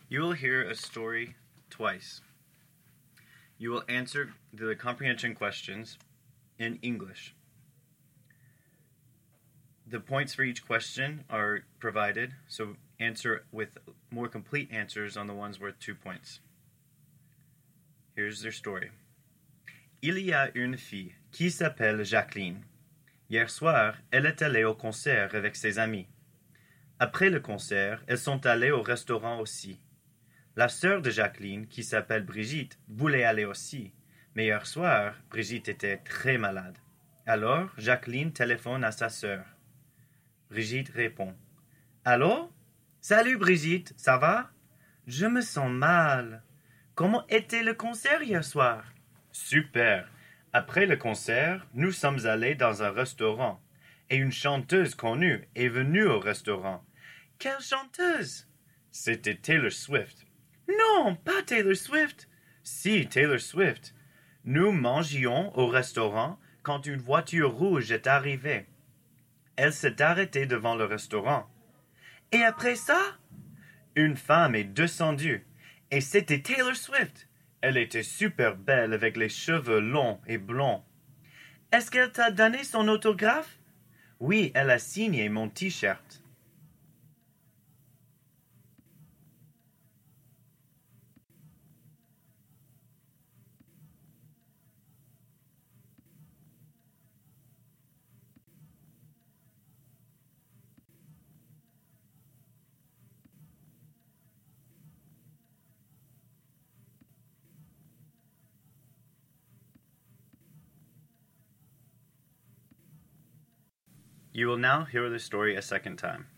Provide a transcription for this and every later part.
You will hear a story twice. You will answer the comprehension questions in English. The points for each question are provided, so answer with more complete answers on the ones worth 2 points. Here's their story. Il y a une fille qui s'appelle Jacqueline. Hier soir, elle est allée au concert avec ses amis. Après le concert, elles sont allées au restaurant aussi. La sœur de Jacqueline, qui s'appelle Brigitte, voulait aller aussi, mais hier soir, Brigitte était très malade. Alors, Jacqueline téléphone à sa sœur. Brigitte répond. « Allô? Salut Brigitte, ça va? Je me sens mal. Comment était le concert hier soir? » Super! Après le concert, nous sommes allés dans un restaurant et une chanteuse connue est venue au restaurant. Quelle chanteuse? C'était Taylor Swift. Non, pas Taylor Swift. Si, Taylor Swift. Nous mangions au restaurant quand une voiture rouge est arrivée. Elle s'est arrêtée devant le restaurant. Et après ça, une femme est descendue et c'était Taylor Swift. Elle était super belle avec les cheveux longs et blonds. Est-ce qu'elle t'a donné son autographe? Oui, elle a signé mon t-shirt. You will now hear the story a second time.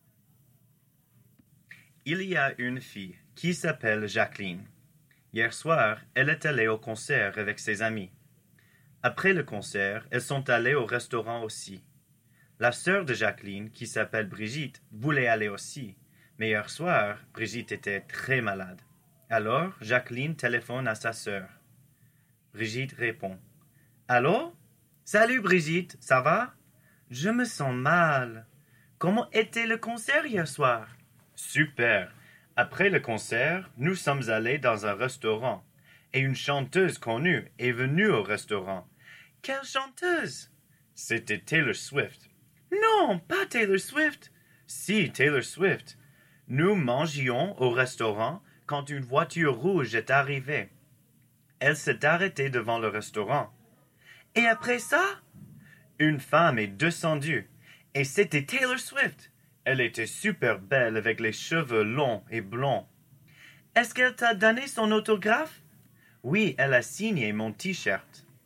Il y a une fille qui s'appelle Jacqueline. Hier soir, elle est allée au concert avec ses amis. Après le concert, elles sont allées au restaurant aussi. La sœur de Jacqueline, qui s'appelle Brigitte, voulait aller aussi, mais hier soir, Brigitte était très malade. Alors, Jacqueline téléphone à sa sœur. Brigitte répond. « Allô? Salut Brigitte, ça va? Je me sens mal. Comment était le concert hier soir? Super! Après le concert, nous sommes allés dans un restaurant et une chanteuse connue est venue au restaurant. Quelle chanteuse? C'était Taylor Swift. Non, pas Taylor Swift. Si, Taylor Swift. Nous mangions au restaurant quand une voiture rouge est arrivée. Elle s'est arrêtée devant le restaurant. Et après ça? Une femme est descendue et c'était Taylor Swift. Elle était super belle avec les cheveux longs et blonds. Est-ce qu'elle t'a donné son autographe? Oui, elle a signé mon t-shirt.